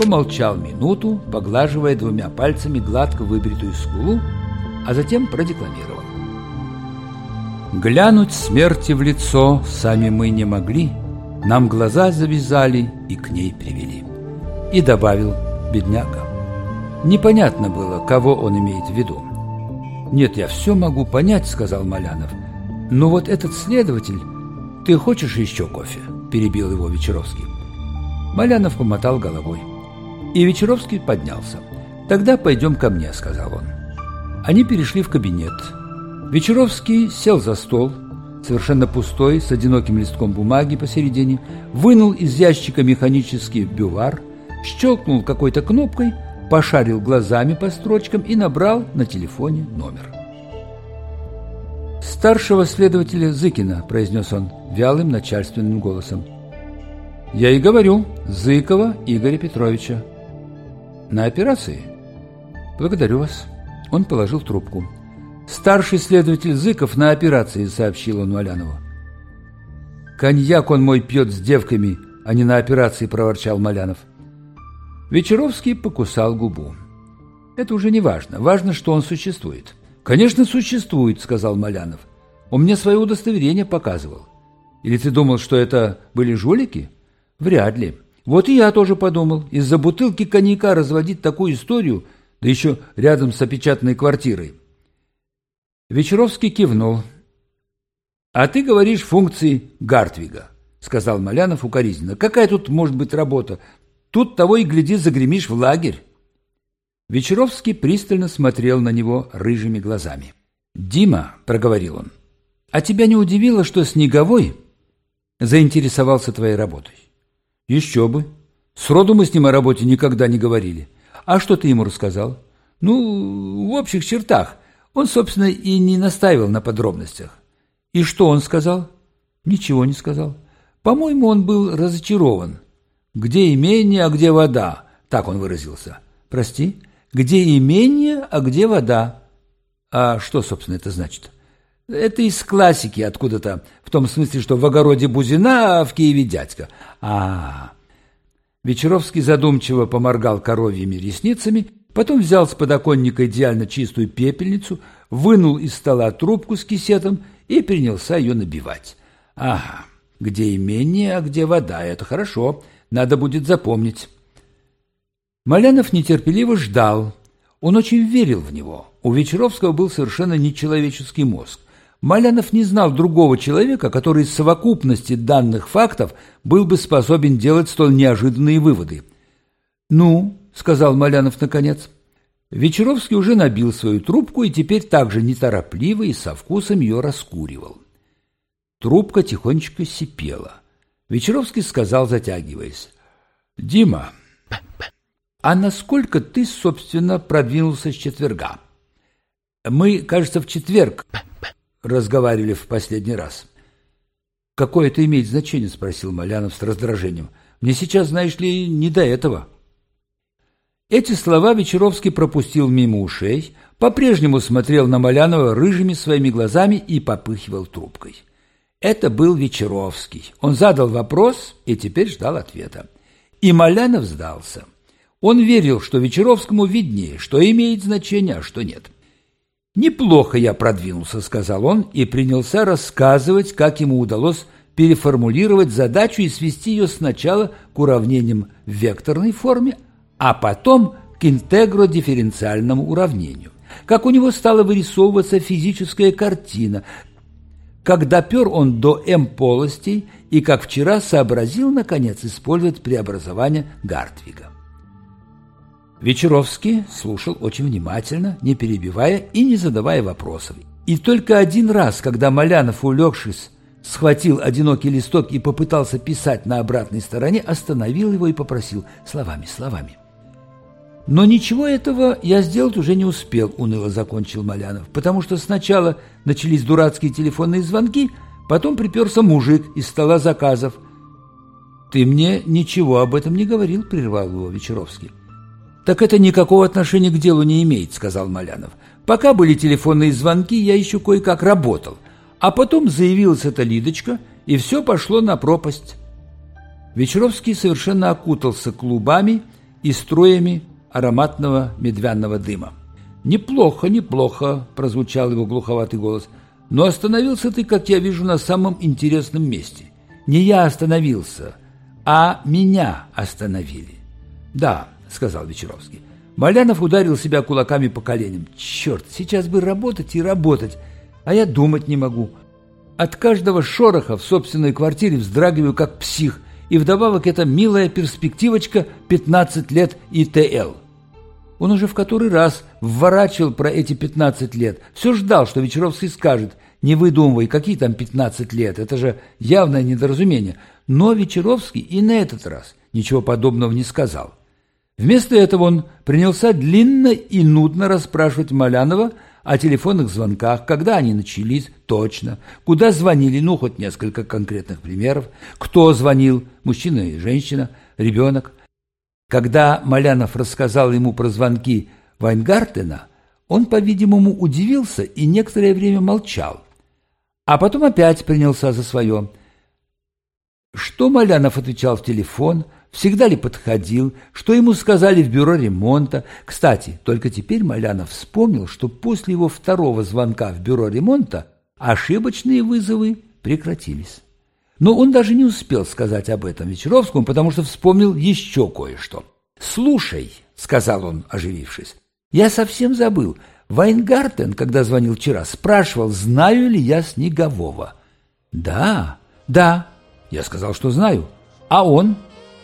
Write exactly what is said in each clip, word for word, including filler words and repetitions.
помолчал минуту, поглаживая двумя пальцами гладко выбритую скулу, а затем продекламировал. «Глянуть смерти в лицо сами мы не могли, нам глаза завязали и к ней привели». И добавил бедняга. Непонятно было, кого он имеет в виду. «Нет, я все могу понять», — сказал Малянов. «Но вот этот следователь...» «Ты хочешь еще кофе?» — перебил его Вечеровский. Малянов помотал головой. И Вечеровский поднялся. «Тогда пойдем ко мне», — сказал он. Они перешли в кабинет. Вечеровский сел за стол, совершенно пустой, с одиноким листком бумаги посередине, вынул из ящика механический бювар, щелкнул какой-то кнопкой, пошарил глазами по строчкам и набрал на телефоне номер. «Старшего следователя Зыкина», — произнес он вялым начальственным голосом. «Я и говорю, Зыкова Игоря Петровича». «На операции?» «Благодарю вас». Он положил трубку. «Старший следователь Зыков на операции», — сообщил он Малянову. «Коньяк он мой пьет с девками, а не на операции», — проворчал Малянов. Вечеровский покусал губу. «Это уже не важно. Важно, что он существует». «Конечно, существует», — сказал Малянов. «Он мне свое удостоверение показывал». «Или ты думал, что это были жулики?» «Вряд ли. Вот и я тоже подумал. Из-за бутылки коньяка разводить такую историю, да еще рядом с опечатанной квартирой». Вечеровский кивнул. «А ты говоришь функции Гартвига», — сказал Малянов укоризненно. «Какая тут может быть работа? Тут того и гляди, загремишь в лагерь». Вечеровский пристально смотрел на него рыжими глазами. «Дима», — проговорил он, — «а тебя не удивило, что Снеговой заинтересовался твоей работой?» «Еще бы. Сроду мы с ним о работе никогда не говорили. А что ты ему рассказал?» «Ну, в общих чертах. Он, собственно, и не настаивал на подробностях». «И что он сказал?» «Ничего не сказал. По-моему, он был разочарован. Где имение, а где вода?» Так он выразился. «Прости?» «Где имение, а где вода?» «А что, собственно, это значит?» «Это из классики откуда-то, в том смысле, что в огороде бузина, а в Киеве дядька». А-а-а. Вечеровский задумчиво поморгал коровьими ресницами, потом взял с подоконника идеально чистую пепельницу, вынул из стола трубку с кисетом и принялся ее набивать. «Ага, где имение, а где вода? Это хорошо, надо будет запомнить». Малянов нетерпеливо ждал. Он очень верил в него. У Вечеровского был совершенно нечеловеческий мозг. Малянов не знал другого человека, который из совокупности данных фактов был бы способен делать столь неожиданные выводы. «Ну», — сказал Малянов наконец. Вечеровский уже набил свою трубку и теперь также неторопливо и со вкусом ее раскуривал. Трубка тихонечко сипела. Вечеровский сказал, затягиваясь: «Дима, а насколько ты, собственно, продвинулся с четверга? Мы, кажется, в четверг разговаривали в последний раз». «Какое это имеет значение?» – спросил Малянов с раздражением. «Мне сейчас, знаешь ли, не до этого». Эти слова Вечеровский пропустил мимо ушей, по-прежнему смотрел на Малянова рыжими своими глазами и попыхивал трубкой. Это был Вечеровский. Он задал вопрос и теперь ждал ответа. И Малянов сдался. Он верил, что Вечеровскому виднее, что имеет значение, а что нет. «Неплохо я продвинулся», — сказал он, и принялся рассказывать, как ему удалось переформулировать задачу и свести ее сначала к уравнениям в векторной форме, а потом к интегродифференциальному уравнению. Как у него стала вырисовываться физическая картина, как допер он до М-полостей и как вчера сообразил, наконец, использовать преобразование Гартвига. Вечеровский слушал очень внимательно, не перебивая и не задавая вопросов. И только один раз, когда Малянов, улегшись, схватил одинокий листок и попытался писать на обратной стороне, остановил его и попросил словами, словами. «Но ничего этого я сделать уже не успел», — уныло закончил Малянов, «потому что сначала начались дурацкие телефонные звонки, потом приперся мужик из стола заказов». «Ты мне ничего об этом не говорил», — прервал его Вечеровский. «Так это никакого отношения к делу не имеет», — сказал Малянов. «Пока были телефонные звонки, я еще кое-как работал. А потом заявилась эта Лидочка, и все пошло на пропасть». Вечеровский совершенно окутался клубами, и струями ароматного медвяного дыма. «Неплохо, неплохо», – прозвучал его глуховатый голос. «Но остановился ты, как я вижу, на самом интересном месте. Не я остановился, а меня остановили». «Да», – сказал Вечеровский. Малянов ударил себя кулаками по коленям. «Черт, сейчас бы работать и работать, а я думать не могу. От каждого шороха в собственной квартире вздрагиваю, как псих, и вдобавок эта милая перспективочка пятнадцать лет И Т Л». Он уже в который раз вворачивал про эти пятнадцать лет. Все ждал, что Вечеровский скажет: «Не выдумывай, какие там пятнадцать лет, это же явное недоразумение». Но Вечеровский и на этот раз ничего подобного не сказал. Вместо этого он принялся длинно и нудно расспрашивать Малянова о телефонных звонках, когда они начались точно, куда звонили, ну, хоть несколько конкретных примеров, кто звонил, мужчина и женщина, ребенок. Когда Малянов рассказал ему про звонки Вайнгартена, он, по-видимому, удивился и некоторое время молчал, а потом опять принялся за свое. Что Малянов отвечал в телефон, всегда ли подходил, что ему сказали в бюро ремонта. Кстати, только теперь Малянов вспомнил, что после его второго звонка в бюро ремонта ошибочные вызовы прекратились. Но он даже не успел сказать об этом Вечеровскому, потому что вспомнил еще кое-что. «Слушай», — сказал он, оживившись, — «я совсем забыл. Вайнгартен, когда звонил вчера, спрашивал, знаю ли я Снегового». «Да, да», — я сказал, что знаю. «А он?»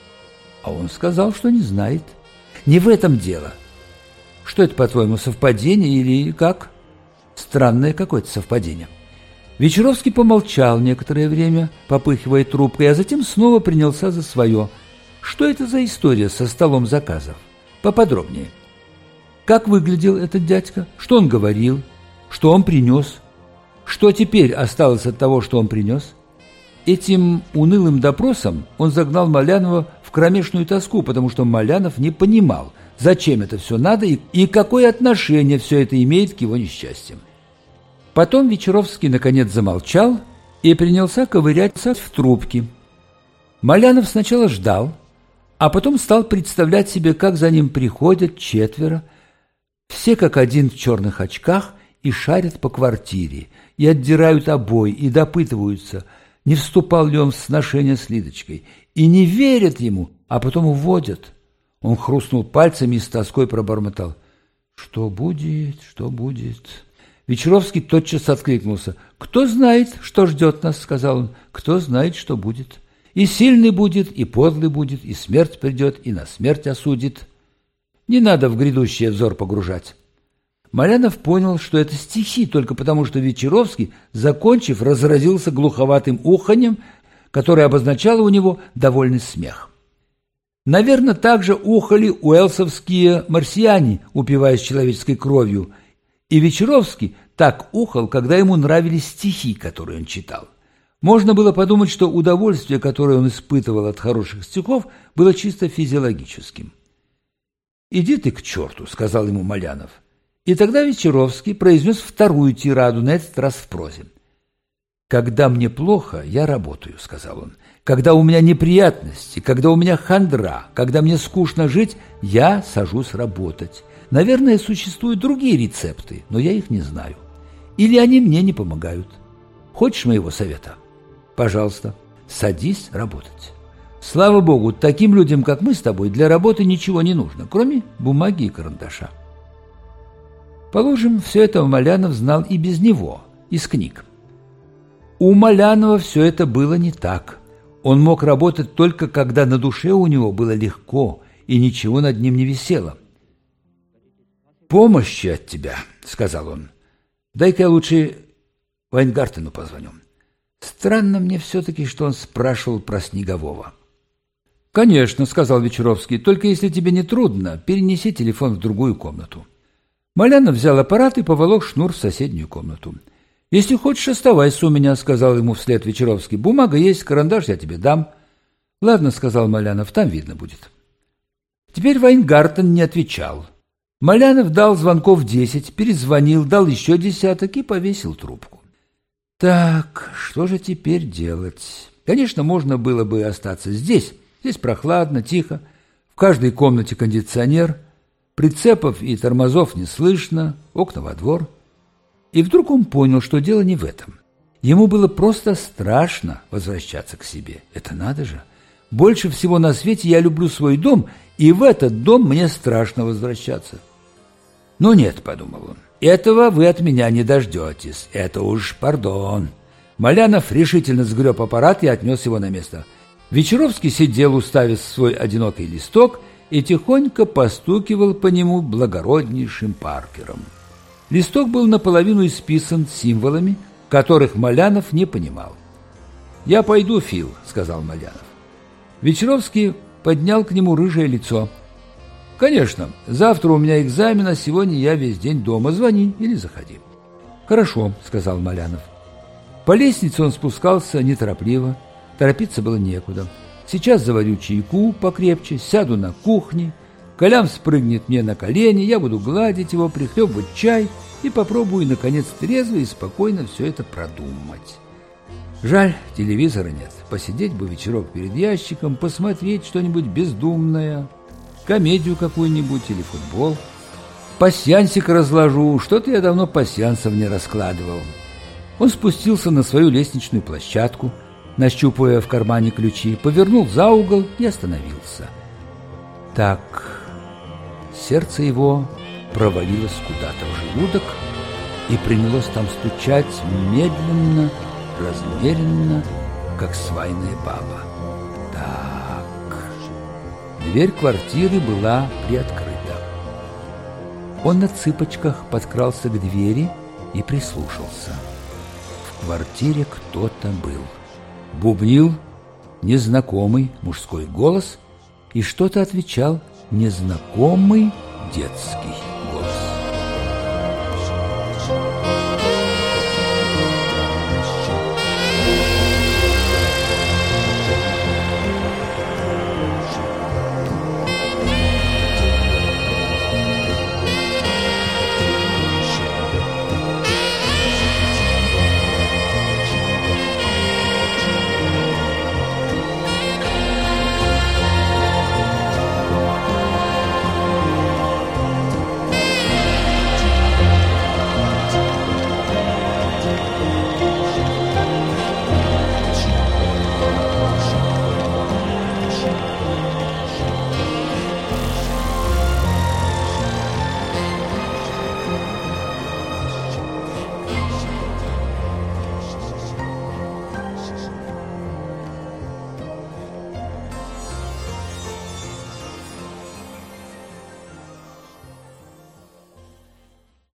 «А он сказал, что не знает». «Не в этом дело». «Что это, по-твоему, совпадение или как?» «Странное какое-то совпадение». Вечеровский помолчал некоторое время, попыхивая трубкой, а затем снова принялся за свое. «Что это за история со столом заказов? Поподробнее. Как выглядел этот дядька? Что он говорил? Что он принес? Что теперь осталось от того, что он принес?» Этим унылым допросом он загнал Малянова в кромешную тоску, потому что Малянов не понимал, зачем это все надо и, и какое отношение все это имеет к его несчастьям. Потом Вечеровский наконец замолчал и принялся ковыряться в трубке. Малянов сначала ждал, а потом стал представлять себе, как за ним приходят четверо, все как один в черных очках, и шарят по квартире, и отдирают обои, и допытываются, не вступал ли он в сношение с Лидочкой, и не верят ему, а потом уводят. Он хрустнул пальцами и с тоской пробормотал: «Что будет, что будет?» Вечеровский тотчас откликнулся. «Кто знает, что ждет нас», — сказал он. «Кто знает, что будет. И сильный будет, и подлый будет, и смерть придет, и на смерть осудит. Не надо в грядущий взор погружать». Малянов понял, что это стихи, только потому что Вечеровский, закончив, разразился глуховатым уханьем, которое обозначало у него довольный смех. Наверное, также ухали уэлсовские марсиане, упиваясь человеческой кровью, и Вечеровский так ухал, когда ему нравились стихи, которые он читал. Можно было подумать, что удовольствие, которое он испытывал от хороших стихов, было чисто физиологическим. «Иди ты к черту», — сказал ему Малянов. И тогда Вечеровский произнес вторую тираду, на этот раз в прозе. «Когда мне плохо, я работаю», — сказал он. «Когда у меня неприятности, когда у меня хандра, когда мне скучно жить, я сажусь работать. Наверное, существуют другие рецепты, но я их не знаю. Или они мне не помогают. Хочешь моего совета? Пожалуйста, садись работать. Слава Богу, таким людям, как мы с тобой, для работы ничего не нужно, кроме бумаги и карандаша». Положим, все это Малянов знал и без него, из книг. У Малянова все это было не так. Он мог работать только, когда на душе у него было легко и ничего над ним не висело. «Помощи от тебя», — сказал он. «Дай-ка я лучше Вайнгартену позвоню. Странно мне все-таки, что он спрашивал про Снегового». «Конечно», — сказал Вечеровский, — «только если тебе не трудно, перенеси телефон в другую комнату». Малянов взял аппарат и поволок шнур в соседнюю комнату. «Если хочешь, оставайся у меня», — сказал ему вслед Вечеровский. «Бумага есть, карандаш я тебе дам». «Ладно», — сказал Малянов, — «там видно будет». Теперь Вайнгартен не отвечал. Малянов дал звонков десять, перезвонил, дал еще десяток и повесил трубку. Так, что же теперь делать? Конечно, можно было бы остаться здесь. Здесь прохладно, тихо. В каждой комнате кондиционер, прицепов и тормозов не слышно, окна во двор. И вдруг он понял, что дело не в этом. Ему было просто страшно возвращаться к себе. Это надо же! Больше всего на свете я люблю свой дом, и в этот дом мне страшно возвращаться. «Ну нет», — подумал он, — «этого вы от меня не дождетесь. Это уж пардон». Малянов решительно сгреб аппарат и отнес его на место. Вечеровский сидел, уставив свой одинокий листок, и тихонько постукивал по нему благороднейшим Паркером. Листок был наполовину исписан символами, которых Малянов не понимал. «Я пойду, Фил», — сказал Малянов. Вечеровский поднял к нему рыжее лицо. «Конечно, завтра у меня экзамен, а сегодня я весь день дома. Звони или заходи». «Хорошо», — сказал Малянов. По лестнице он спускался неторопливо, торопиться было некуда. «Сейчас заварю чайку покрепче, сяду на кухне, Колян спрыгнет мне на колени, я буду гладить его, прихлебывать чай и попробую, наконец, трезво и спокойно все это продумать». Жаль, телевизора нет. Посидеть бы вечерок перед ящиком, посмотреть что-нибудь бездумное, комедию какую-нибудь или футбол. Пасьянсик разложу, что-то я давно пасьянсов не раскладывал. Он спустился на свою лестничную площадку, нащупывая в кармане ключи, повернул за угол и остановился. Так, сердце его провалилось куда-то в желудок и принялось там стучать медленно, размеренно, как свайная баба. Так, дверь квартиры была приоткрыта. Он на цыпочках подкрался к двери и прислушался. В квартире кто-то был. Бубнил незнакомый мужской голос, и что-то отвечал незнакомый детский.